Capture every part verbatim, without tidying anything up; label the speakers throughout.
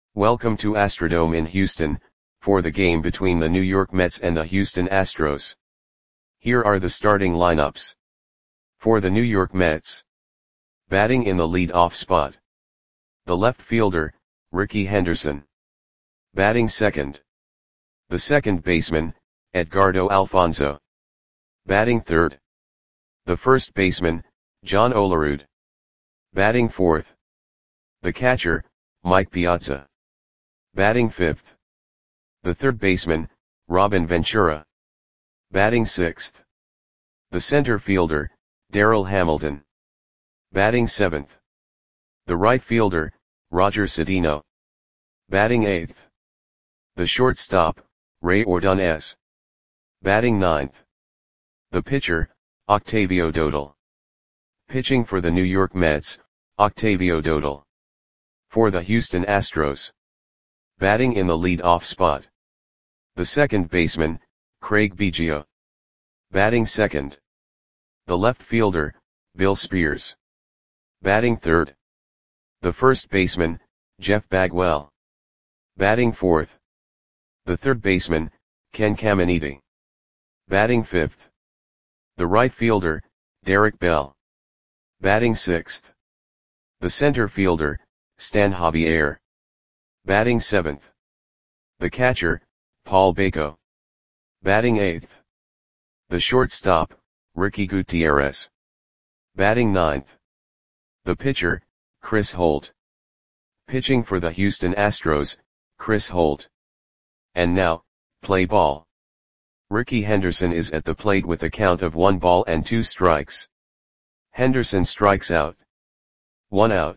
Speaker 1: Welcome to Astrodome in Houston, for the game between the New York Mets and the Houston Astros. Here are the starting lineups. For the New York Mets. Batting in the lead-off spot. The left fielder, Rickey Henderson. Batting second. The second baseman, Edgardo Alfonzo. Batting third. The first baseman, John Olerud. Batting fourth. The catcher, Mike Piazza. Batting fifth. The third baseman, Robin Ventura. Batting sixth. The center fielder, Darryl Hamilton. Batting seventh. The right fielder, Roger Cedeno. Batting eighth. The shortstop, Ray Ordonez. Batting ninth. The pitcher, Octavio Dotel. Pitching for the New York Mets, Octavio Dotel. For the Houston Astros. Batting in the lead-off spot. The second baseman, Craig Biggio. Batting second. The left fielder, Bill Spears. Batting third. The first baseman, Jeff Bagwell. Batting fourth. The third baseman, Ken Caminiti. Batting fifth. The right fielder, Derek Bell. Batting sixth. The center fielder, Stan Javier. Batting seventh. The catcher, Paul Bako. Batting eighth. The shortstop, Ricky Gutierrez. Batting ninth. The pitcher, Chris Holt. Pitching for the Houston Astros, Chris Holt. And now, play ball. Rickey Henderson is at the plate with a count of one ball and two strikes. Henderson strikes out. One out.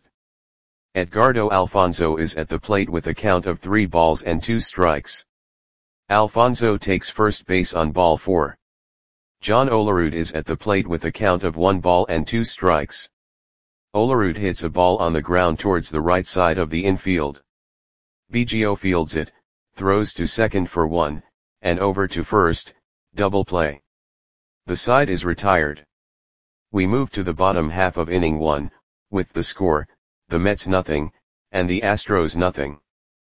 Speaker 1: Edgardo Alfonzo is at the plate with a count of three balls and two strikes. Alfonzo takes first base on ball four. John Olerud is at the plate with a count of one ball and two strikes. Olerud hits a ball on the ground towards the right side of the infield. Biggio fields it, throws to second for one, and over to first, double play. The side is retired. We move to the bottom half of inning one, with the score, the Mets nothing, and the Astros nothing.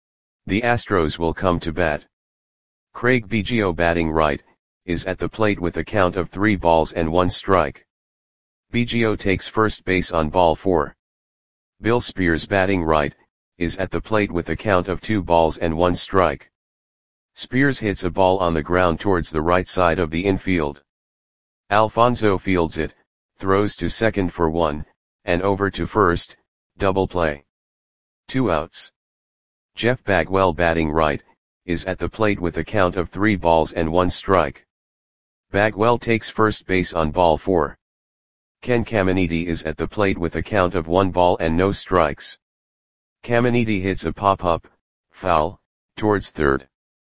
Speaker 1: The Astros will come to bat. Craig Biggio batting right, is at the plate with a count of three balls and one strike. Biggio takes first base on ball four. Bill Spears batting right, is at the plate with a count of two balls and one strike. Spears hits a ball on the ground towards the right side of the infield. Alfonzo fields it, throws to second for one, and over to first, double play. Two outs. Jeff Bagwell batting right, is at the plate with a count of three balls and one strike. Bagwell takes first base on ball four. Ken Caminiti is at the plate with a count of one ball and no strikes. Caminiti hits a pop-up, foul, towards third.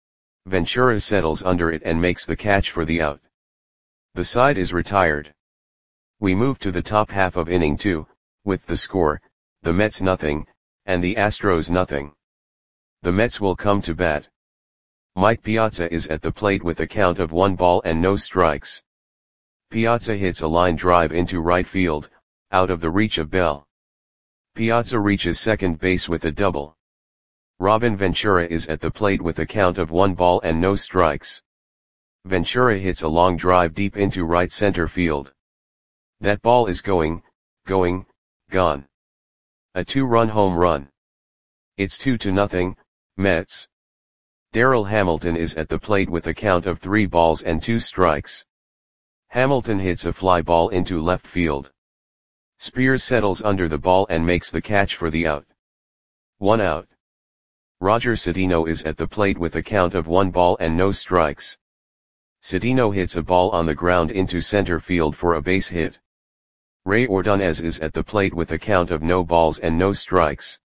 Speaker 1: Ventura settles under it and makes the catch for the out. The side is retired. We move to the top half of inning two, with the score, the Mets nothing, and the Astros nothing. The Mets will come to bat. Mike Piazza is at the plate with a count of one ball and no strikes. Piazza hits a line drive into right field, out of the reach of Bell. Piazza reaches second base with a double. Robin Ventura is at the plate with a count of one ball and no strikes. Ventura hits a long drive deep into right center field. That ball is going, going, gone. A two-run home run. It's two to nothing, Mets. Darryl Hamilton is at the plate with a count of three balls and two strikes. Hamilton hits a fly ball into left field. Spears settles under the ball and makes the catch for the out. One out. Roger Cedeno is at the plate with a count of one ball and no strikes. Cedeno hits a ball on the ground into center field for a base hit. Ray Ordonez is at the plate with a count of no balls and no strikes.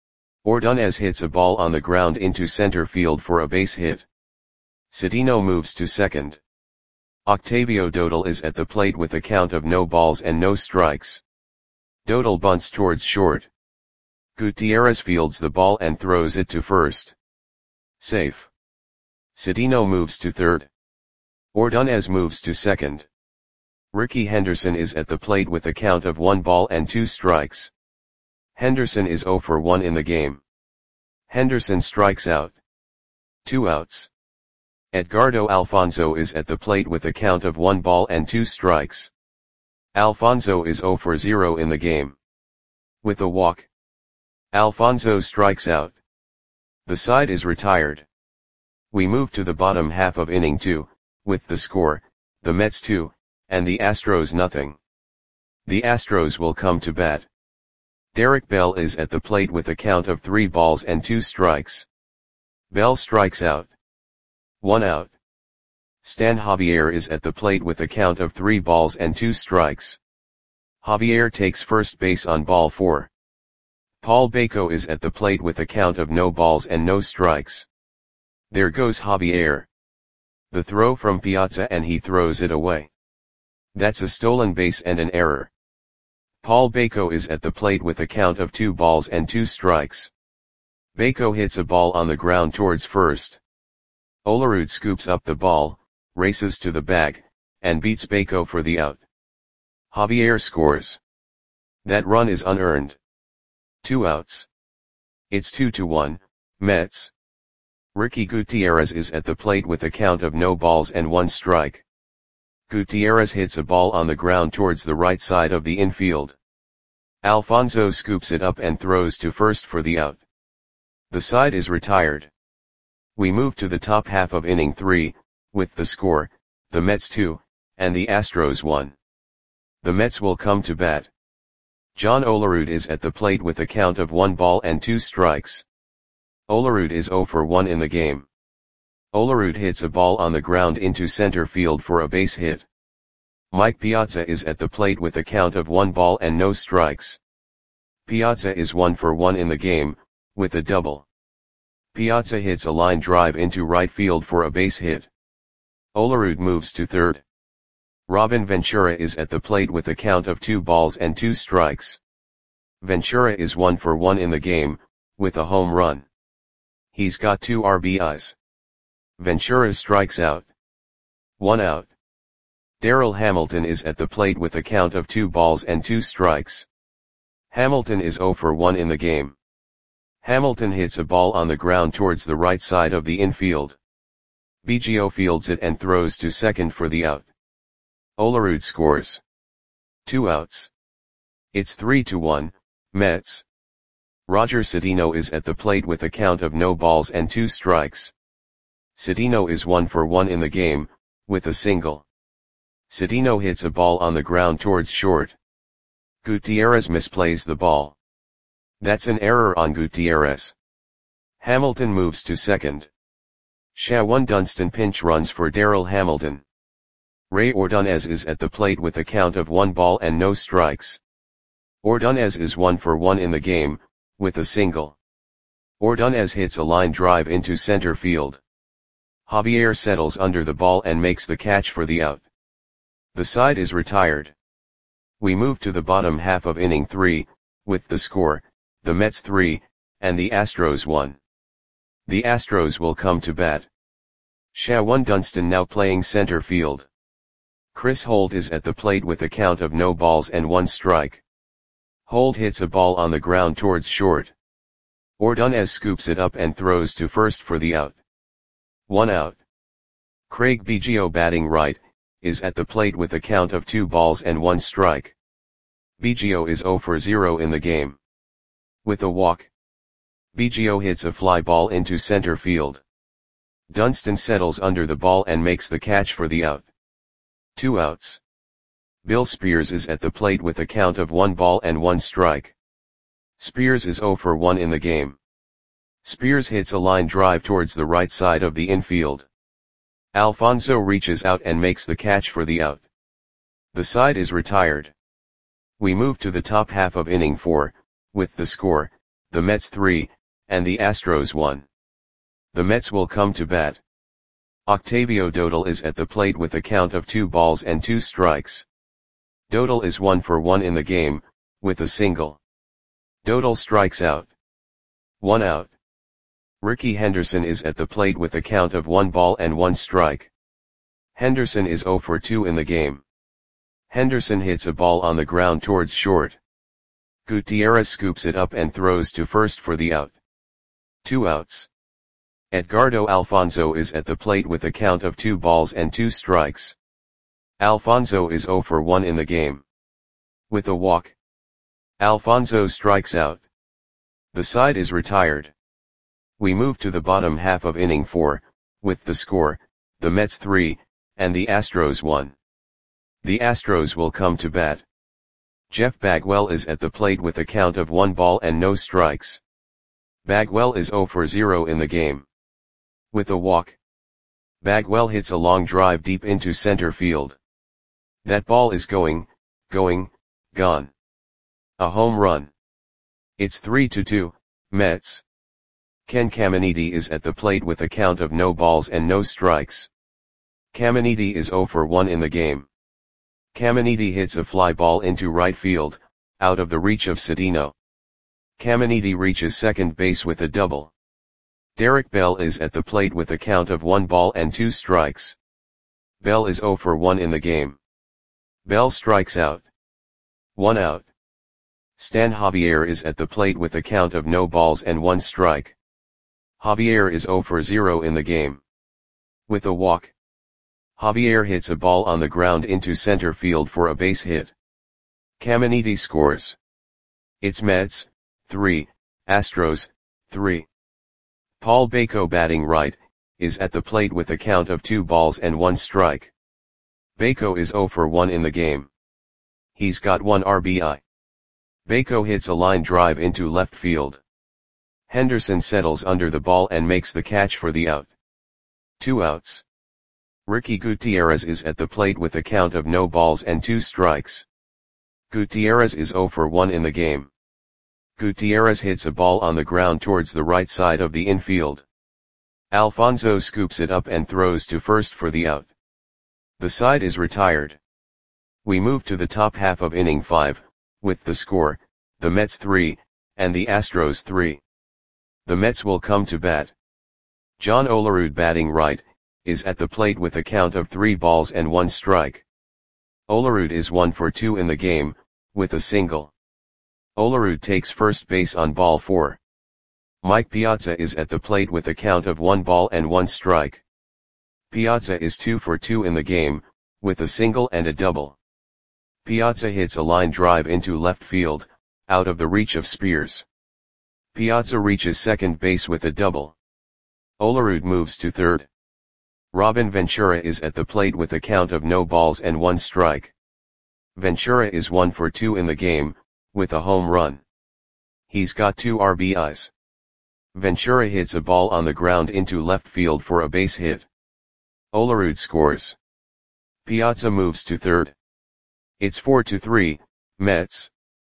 Speaker 1: Ordonez hits a ball on the ground into center field for a base hit. Cedeno moves to second. Octavio Dotel is at the plate with a count of no balls and no strikes. Dotel bunts towards short. Gutierrez fields the ball and throws it to first. Safe. Cedeno moves to third. Ordonez moves to second. Rickey Henderson is at the plate with a count of one ball and two strikes. Henderson is zero for one in the game. Henderson strikes out. Two outs. Edgardo Alfonzo is at the plate with a count of one ball and two strikes. Alfonzo is zero for zero in the game. With a walk, Alfonzo strikes out. The side is retired. We move to the bottom half of inning two, with the score, the Mets two, and the Astros nothing. The Astros will come to bat. Derek Bell is at the plate with a count of three balls and two strikes. Bell strikes out. One out. Stan Javier is at the plate with a count of three balls and two strikes. Javier takes first base on ball four. Paul Baco is at the plate with a count of no balls and no strikes. There goes Javier. The throw from Piazza and he throws it away. That's a stolen base and an error. Paul Baco is at the plate with a count of two balls and two strikes. Baco hits a ball on the ground towards first. Olerud scoops up the ball, races to the bag, and beats Baco for the out. Javier scores. That run is unearned. Two outs. It's two to one, Mets. Ricky Gutierrez is at the plate with a count of no balls and one strike. Gutierrez hits a ball on the ground towards the right side of the infield. Alfonzo scoops it up and throws to first for the out. The side is retired. We move to the top half of inning three, with the score, the Mets two, and the Astros one. The Mets will come to bat. John Olerud is at the plate with a count of one ball and two strikes. Olerud is zero for one in the game. Olerud hits a ball on the ground into center field for a base hit. Mike Piazza is at the plate with a count of one ball and no strikes. Piazza is one for one in the game, with a double. Piazza hits a line drive into right field for a base hit. Olerud moves to third. Robin Ventura is at the plate with a count of two balls and two strikes. Ventura is one for one in the game, with a home run. He's got two R B Is. Ventura strikes out. One out. Darrell Hamilton is at the plate with a count of two balls and two strikes. Hamilton is zero for one in the game. Hamilton hits a ball on the ground towards the right side of the infield. Biggio fields it and throws to second for the out. Olerud scores. Two outs. It's three to one, Mets. Roger Cedeno is at the plate with a count of no balls and two strikes. Cedeno is one for one in the game, with a single. Cedeno hits a ball on the ground towards short. Gutierrez misplays the ball. That's an error on Gutierrez. Hamilton moves to second. Shawan Dunston pinch runs for Darrell Hamilton. Ray Ordonez is at the plate with a count of one ball and no strikes. Ordonez is one for one in the game, with a single. Ordonez hits a line drive into center field. Javier settles under the ball and makes the catch for the out. The side is retired. We move to the bottom half of inning three, with the score, the Mets three, and the Astros one. The Astros will come to bat. Shawan Dunston now playing center field. Chris Holt is at the plate with a count of no balls and one strike. Holt hits a ball on the ground towards short. Ordonez scoops it up and throws to first for the out. One out. Craig Biggio batting right, is at the plate with a count of two balls and one strike. Biggio is zero for zero in the game. With a walk, Biggio hits a fly ball into center field. Dunston settles under the ball and makes the catch for the out. Two outs. Bill Spears is at the plate with a count of one ball and one strike. Spears is zero for one in the game. Spears hits a line drive towards the right side of the infield. Alfonzo reaches out and makes the catch for the out. The side is retired. We move to the top half of inning four, with the score, the Mets three, and the Astros one. The Mets will come to bat. Octavio Dodal is at the plate with a count of two balls and two strikes. Dodal is one for one in the game, with a single. Dodal strikes out. One out. Ricky Henderson is at the plate with a count of one ball and one strike. Henderson is zero for two in the game. Henderson hits a ball on the ground towards short. Gutierrez scoops it up and throws to first for the out. Two outs. Edgardo Alfonso is at the plate with a count of two balls and two strikes. Alfonso is zero for one in the game. With a walk, Alfonso strikes out. The side is retired. We move to the bottom half of inning four, with the score, the Mets three, and the Astros one. The Astros will come to bat. Jeff Bagwell is at the plate with a count of one ball and no strikes. Bagwell is zero for zero in the game. With a walk, Bagwell hits a long drive deep into center field. That ball is going, going, gone. A home run. It's three to two, Mets. Ken Caminiti is at the plate with a count of no balls and no strikes. Caminiti is zero for one in the game. Caminiti hits a fly ball into right field, out of the reach of Cedeno. Caminiti reaches second base with a double. Derek Bell is at the plate with a count of one ball and two strikes. Bell is zero for one in the game. Bell strikes out. One out. Stan Javier is at the plate with a count of no balls and one strike. Javier is zero for zero in the game. With a walk, Javier hits a ball on the ground into center field for a base hit. Caminiti scores. It's Mets, three, Astros, three. Paul Bako, batting right, is at the plate with a count of two balls and one strike. Bako is zero for one in the game. He's got one R B I. Bako hits a line drive into left field. Henderson settles under the ball and makes the catch for the out. Two outs. Ricky Gutierrez is at the plate with a count of no balls and two strikes. Gutierrez is zero for one in the game. Gutierrez hits a ball on the ground towards the right side of the infield. Alfonso scoops it up and throws to first for the out. The side is retired. We move to the top half of inning five, with the score, the Mets three, and the Astros three. The Mets will come to bat. John Olerud, batting right, is at the plate with a count of three balls and one strike. Olerud is one for two in the game, with a single. Olerud takes first base on ball four. Mike Piazza is at the plate with a count of one ball and one strike. Piazza is two for two in the game, with a single and a double. Piazza hits a line drive into left field, out of the reach of Spears. Piazza reaches second base with a double. Olerud moves to third. Robin Ventura is at the plate with a count of no balls and one strike. Ventura is one for two in the game, with a home run. He's got two R B Is. Ventura hits a ball on the ground into left field for a base hit. Olerud scores. Piazza moves to third. It's four to three, Mets.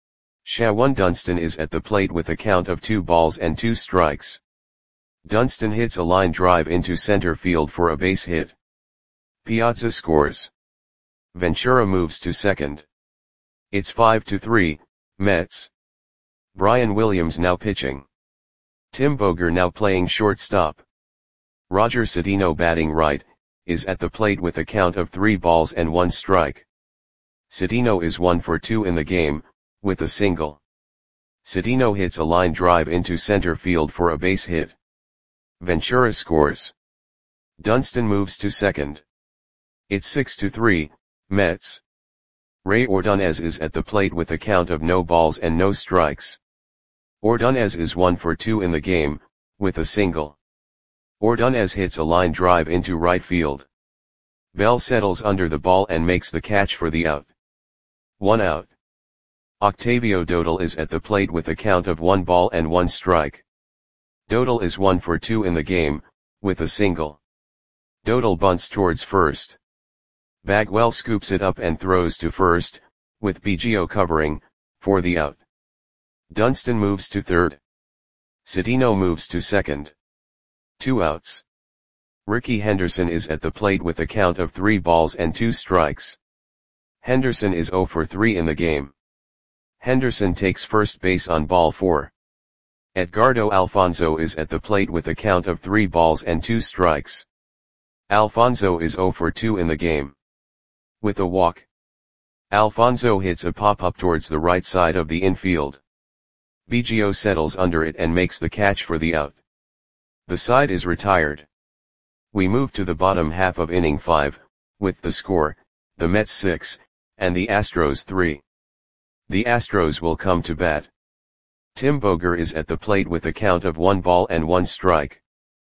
Speaker 1: Shawan Dunston is at the plate with a count of two balls and two strikes. Dunston hits a line drive into center field for a base hit. Piazza scores. Ventura moves to second. It's five to three, Mets. Brian Williams now pitching. Tim Boger now playing shortstop. Roger Cedeno, batting right, is at the plate with a count of three balls and one strike. Cedeno is one for two in the game, with a single. Cedeno hits a line drive into center field for a base hit. Ventura scores. Dunston moves to second. It's six to three, Mets. Ray Ordonez is at the plate with a count of no balls and no strikes. Ordonez is one for two in the game, with a single. Ordonez hits a line drive into right field. Bell settles under the ball and makes the catch for the out. One out. Octavio Dodal is at the plate with a count of one ball and one strike. Dodal is one for two in the game, with a single. Dodal bunts towards first. Bagwell scoops it up and throws to first, with Biggio covering, for the out. Dunston moves to third. Cedeno moves to second. Two outs. Ricky Henderson is at the plate with a count of three balls and two strikes. Henderson is zero for three in the game. Henderson takes first base on ball four. Edgardo Alfonso is at the plate with a count of three balls and two strikes. Alfonso is zero for two in the game. With a walk, Alfonso hits a pop-up towards the right side of the infield. Biggio settles under it and makes the catch for the out. The side is retired. We move to the bottom half of inning five, with the score, the Mets six, and the Astros three. The Astros will come to bat. Tim Boger is at the plate with a count of one ball and one strike.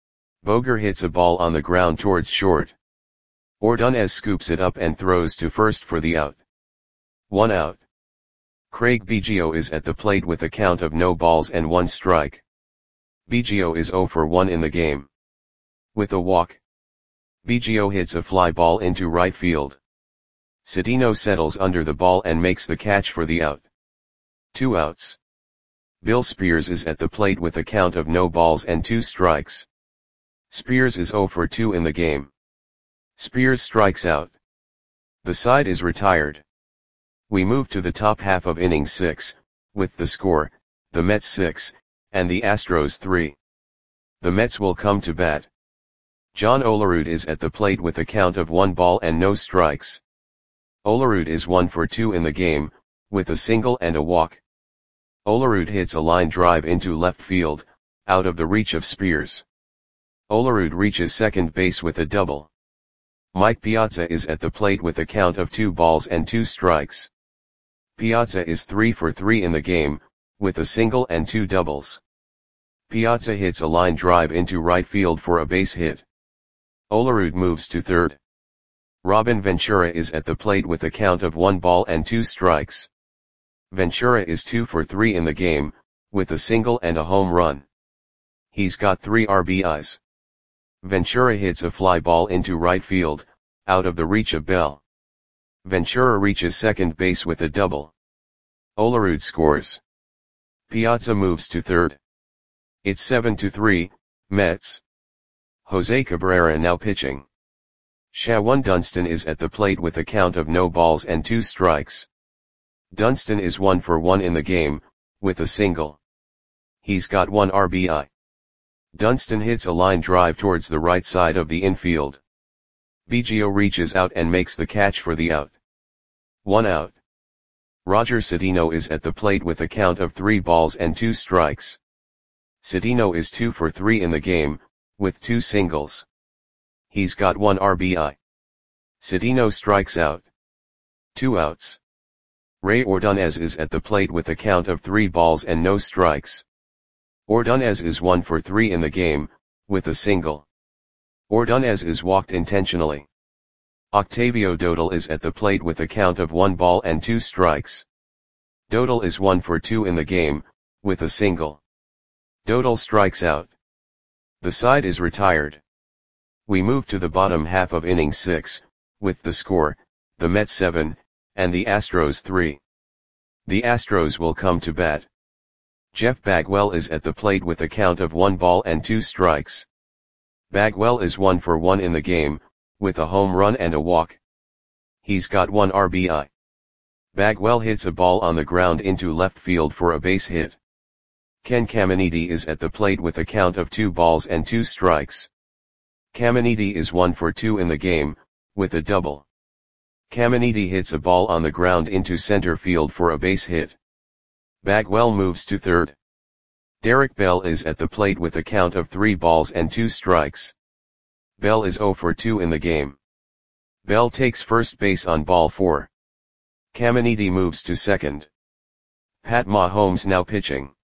Speaker 1: Boger hits a ball on the ground towards short. Ordonez scoops it up and throws to first for the out. One out. Craig Biggio is at the plate with a count of no balls and one strike. Biggio is zero for one in the game. With a walk, Biggio hits a fly ball into right field. Sedino settles under the ball and makes the catch for the out. Two outs. Bill Spears is at the plate with a count of no balls and two strikes. Spears is zero for two in the game. Spears strikes out. The side is retired. We move to the top half of inning six, with the score, the Mets six, and the Astros three. The Mets will come to bat. John Olerud is at the plate with a count of one ball and no strikes. Olerud is one for two in the game, with a single and a walk. Olerud hits a line drive into left field, out of the reach of Spears. Olerud reaches second base with a double. Mike Piazza is at the plate with a count of two balls and two strikes. Piazza is three for three in the game, with a single and two doubles. Piazza hits a line drive into right field for a base hit. Olerud moves to third. Robin Ventura is at the plate with a count of one ball and two strikes. Ventura is two for three in the game, with a single and a home run. He's got three R B Is. Ventura hits a fly ball into right field, out of the reach of Bell. Ventura reaches second base with a double. Olerud scores. Piazza moves to third. It's seven to three, Mets. Jose Cabrera now pitching. Shawan Dunston is at the plate with a count of no balls and two strikes. Dunston is one for one in the game, with a single. He's got one R B I. Dunston hits a line drive towards the right side of the infield. Biggio reaches out and makes the catch for the out. One out. Roger Sedino is at the plate with a count of three balls and two strikes. Sedino is two for three in the game, with two singles. He's got one R B I. Sedino strikes out. Two outs. Ray Ordonez is at the plate with a count of three balls and no strikes. Ordonez is one for three in the game, with a single. Ordonez is walked intentionally. Octavio Dodal is at the plate with a count of one ball and two strikes. Dodal is one for two in the game, with a single. Dodal strikes out. The side is retired. We move to the bottom half of inning six, with the score, the Mets seven, and the Astros three. The Astros will come to bat. Jeff Bagwell is at the plate with a count of one ball and two strikes. Bagwell is one for one in the game, with a home run and a walk. He's got one R B I. Bagwell hits a ball on the ground into left field for a base hit. Ken Caminiti is at the plate with a count of two balls and two strikes. Caminiti is one for two in the game, with a double. Caminiti hits a ball on the ground into center field for a base hit. Bagwell moves to third. Derek Bell is at the plate with a count of three balls and two strikes. Bell is zero for two in the game. Bell takes first base on ball four. Caminiti moves to second. Pat Mahomes now pitching.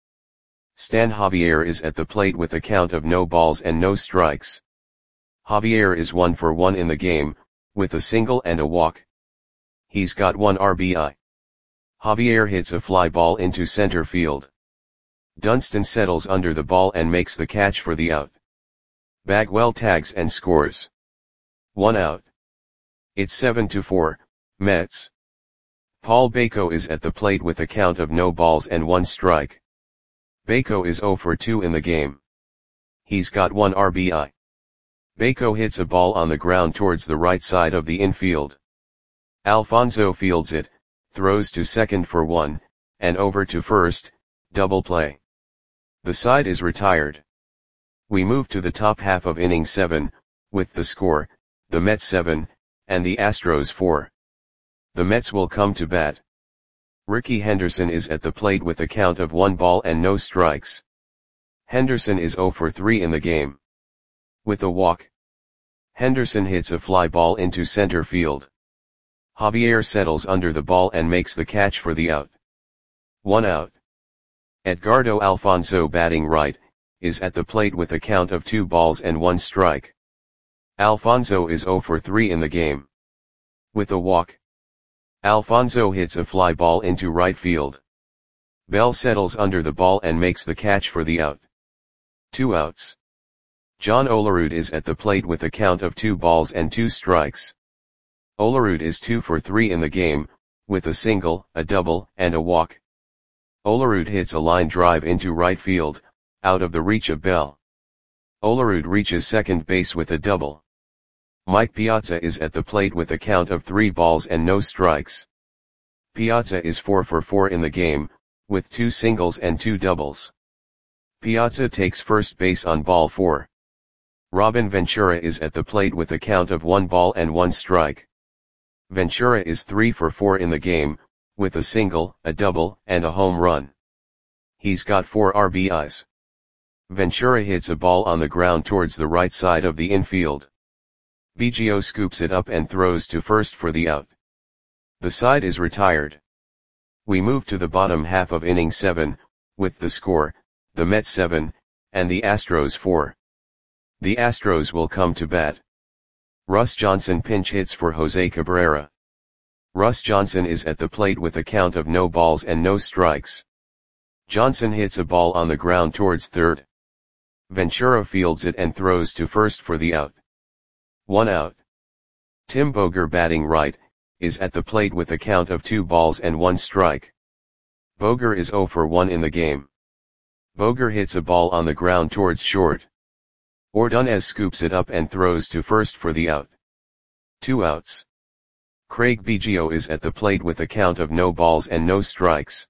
Speaker 1: Stan Javier is at the plate with a count of no balls and no strikes. Javier is one for one in the game, with a single and a walk. He's got one R B I. Javier hits a fly ball into center field. Dunston settles under the ball and makes the catch for the out. Bagwell tags and scores. One out. It's seven to four, Mets. Paul Bako is at the plate with a count of no balls and one strike. Bako is zero for two in the game. He's got one R B I. Bako hits a ball on the ground towards the right side of the infield. Alfonso fields it, throws to second for one, and over to first, double play. The side is retired. We move to the top half of inning seven, with the score, the Mets seven, and the Astros four. The Mets will come to bat. Ricky Henderson is at the plate with a count of one ball and no strikes. Henderson is zero for three in the game. With a walk, Henderson hits a fly ball into center field. Javier settles under the ball and makes the catch for the out. One out. Edgardo Alfonso, batting right, is at the plate with a count of two balls and one strike. Alfonso is zero for three in the game. With a walk, Alfonso hits a fly ball into right field. Bell settles under the ball and makes the catch for the out. Two outs. John Olerud is at the plate with a count of two balls and two strikes. Olerud is two for three in the game, with a single, a double, and a walk. Olerud hits a line drive into right field, out of the reach of Bell. Olerud reaches second base with a double. Mike Piazza is at the plate with a count of three balls and no strikes. Piazza is four for four in the game, with two singles and two doubles. Piazza takes first base on ball four. Robin Ventura is at the plate with a count of one ball and one strike. Ventura is three for four in the game, with a single, a double, and a home run. He's got four R B Is. Ventura hits a ball on the ground towards the right side of the infield. Biggio scoops it up and throws to first for the out. The side is retired. We move to the bottom half of inning seven, with the score, the Mets seven, and the Astros four. The Astros will come to bat. Russ Johnson pinch hits for Jose Cabrera. Russ Johnson is at the plate with a count of no balls and no strikes. Johnson hits a ball on the ground towards third. Ventura fields it and throws to first for the out. One out. Tim Boger, batting right, is at the plate with a count of two balls and one strike. Boger is zero for one in the game. Boger hits a ball on the ground towards short. Ordonez scoops it up and throws to first for the out. Two outs. Craig Biggio is at the plate with a count of no balls and no strikes.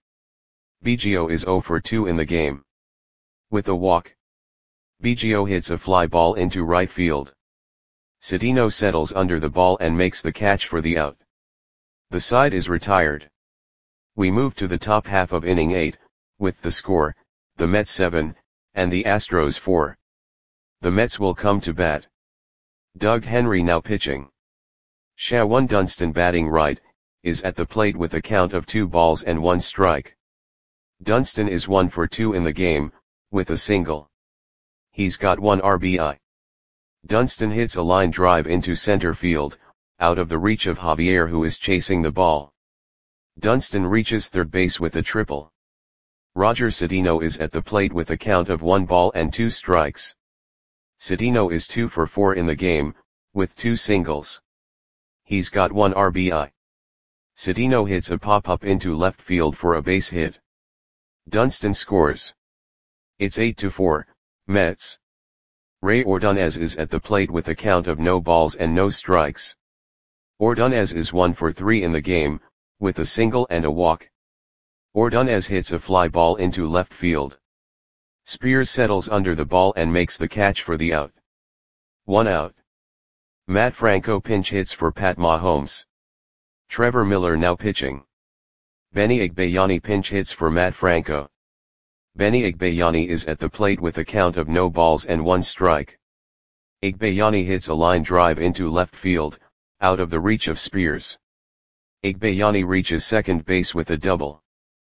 Speaker 1: Biggio is zero for two in the game. With a walk, Biggio hits a fly ball into right field. Cedeno settles under the ball and makes the catch for the out. The side is retired. We move to the top half of inning eight, with the score, the Mets seven, and the Astros four. The Mets will come to bat. Doug Henry now pitching. Shawan Dunston, batting right, is at the plate with a count of two balls and one strike. Dunston is one for two in the game, with a single. He's got one R B I. Dunston hits a line drive into center field, out of the reach of Javier, who is chasing the ball. Dunston reaches third base with a triple. Roger Cedeno is at the plate with a count of one ball and two strikes. Cedeno is two for four in the game, with two singles. He's got one R B I. Cedeno hits a pop-up into left field for a base hit. Dunston scores. It's eight to four, Mets. Ray Ordonez is at the plate with a count of no balls and no strikes. Ordonez is one for three in the game, with a single and a walk. Ordonez hits a fly ball into left field. Spears settles under the ball and makes the catch for the out. One out. Matt Franco pinch hits for Pat Mahomes. Trevor Miller now pitching. Benny Igbayani pinch hits for Matt Franco. Benny Igbayani is at the plate with a count of no balls and one strike. Igbayani hits a line drive into left field, out of the reach of Spears. Igbayani reaches second base with a double.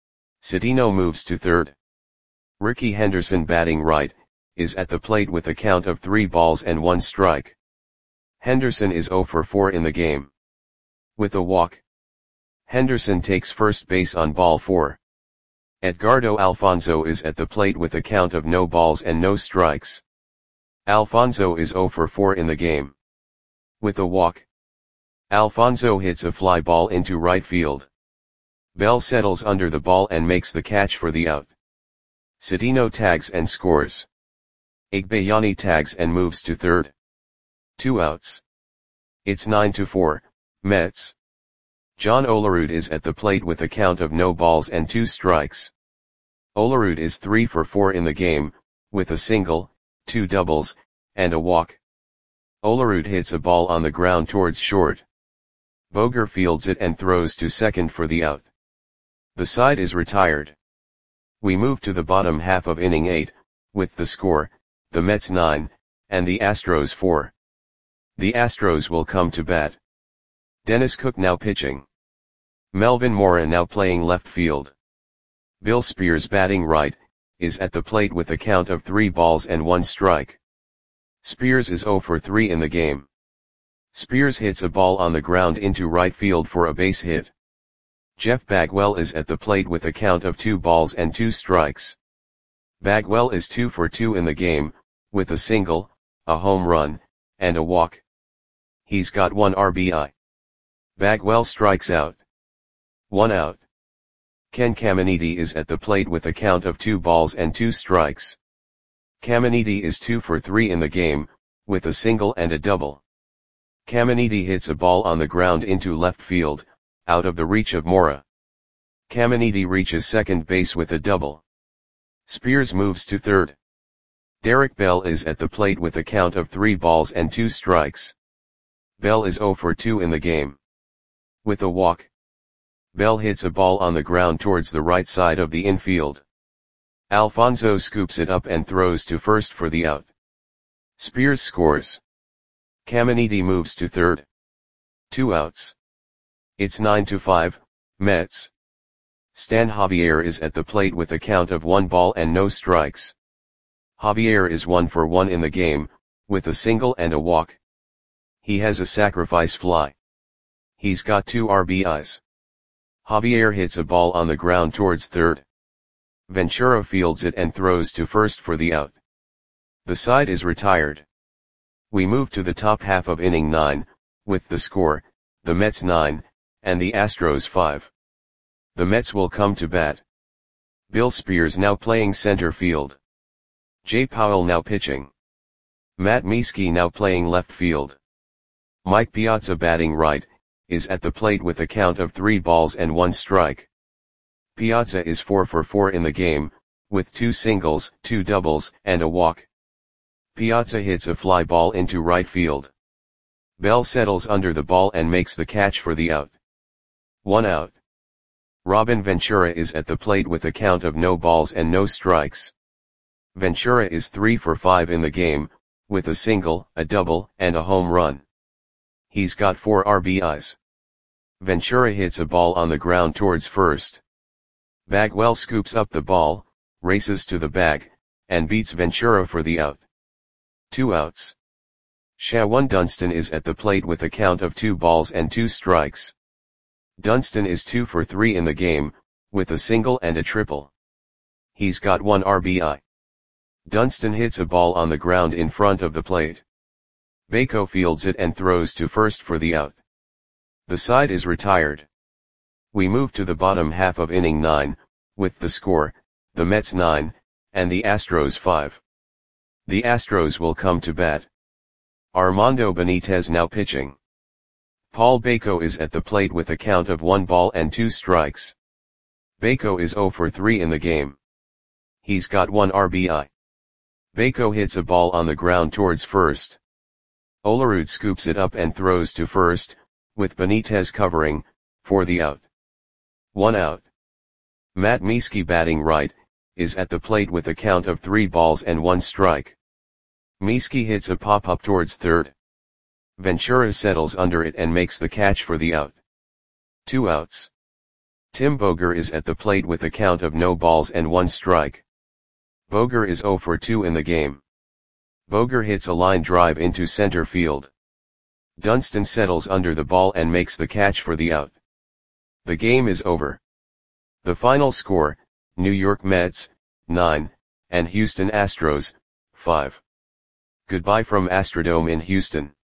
Speaker 1: Cedeno moves to third. Ricky Henderson, batting right, is at the plate with a count of three balls and one strike. Henderson is zero for four in the game. With a walk, Henderson takes first base on ball four. Edgardo Alfonso is at the plate with a count of no balls and no strikes. Alfonso is zero for four in the game. With a walk, Alfonso hits a fly ball into right field. Bell settles under the ball and makes the catch for the out. Cedeno tags and scores. Igbayani tags and moves to third. Two outs. It's nine to four, Mets. John Olerud is at the plate with a count of no balls and two strikes. Olerud is three for four in the game, with a single, two doubles, and a walk. Olerud hits a ball on the ground towards short. Boger fields it and throws to second for the out. The side is retired. We move to the bottom half of inning eight, with the score, the Mets nine, and the Astros four. The Astros will come to bat. Dennis Cook now pitching. Melvin Mora now playing left field. Bill Spears batting right, is at the plate with a count of three balls and one strike. Spears is zero for three in the game. Spears hits a ball on the ground into right field for a base hit. Jeff Bagwell is at the plate with a count of two balls and two strikes. Bagwell is two for two in the game, with a single, a home run, and a walk. He's got one R B I. Bagwell strikes out. One out. Ken Caminiti is at the plate with a count of two balls and two strikes. Caminiti is two for three in the game, with a single and a double. Caminiti hits a ball on the ground into left field, out of the reach of Mora. Caminiti reaches second base with a double. Spears moves to third. Derek Bell is at the plate with a count of three balls and two strikes. Bell is zero for two in the game. With a walk. Bell hits a ball on the ground towards the right side of the infield. Alfonso scoops it up and throws to first for the out. Spears scores. Caminiti moves to third. Two outs. It's nine to five, Mets. Stan Javier is at the plate with a count of one ball and no strikes. Javier is one for one in the game, with a single and a walk. He has a sacrifice fly. He's got two R B Is. Javier hits a ball on the ground towards third. Ventura fields it and throws to first for the out. The side is retired. We move to the top half of inning nine, with the score, the Mets nine, and the Astros five. The Mets will come to bat. Bill Spears now playing center field. Jay Powell now pitching. Matt Mieske now playing left field. Mike Piazza batting right, is at the plate with a count of three balls and one strike. Piazza is four for four in the game, with two singles, two doubles, and a walk. Piazza hits a fly ball into right field. Bell settles under the ball and makes the catch for the out. One out. Robin Ventura is at the plate with a count of no balls and no strikes. Ventura is three for five in the game, with a single, a double, and a home run. He's got four R B Is. Ventura hits a ball on the ground towards first. Bagwell scoops up the ball, races to the bag, and beats Ventura for the out. Two outs. Shawan Dunston is at the plate with a count of two balls and two strikes. Dunston is two for three in the game, with a single and a triple. He's got one R B I. Dunston hits a ball on the ground in front of the plate. Bako fields it and throws to first for the out. The side is retired. We move to the bottom half of inning nine, with the score, the Mets nine, and the Astros five. The Astros will come to bat. Armando Benitez now pitching. Paul Bako is at the plate with a count of one ball and two strikes. Bako is zero for three in the game. He's got one R B I. Bako hits a ball on the ground towards first. Olerud scoops it up and throws to first, with Benitez covering, for the out. One out. Matt Mieske batting right, is at the plate with a count of three balls and one strike. Mieske hits a pop-up towards third. Ventura settles under it and makes the catch for the out. Two outs. Tim Boger is at the plate with a count of no balls and one strike. Boger is zero for two in the game. Boger hits a line drive into center field. Dunston settles under the ball and makes the catch for the out. The game is over. The final score, New York Mets, nine, and Houston Astros, five. Goodbye from Astrodome in Houston.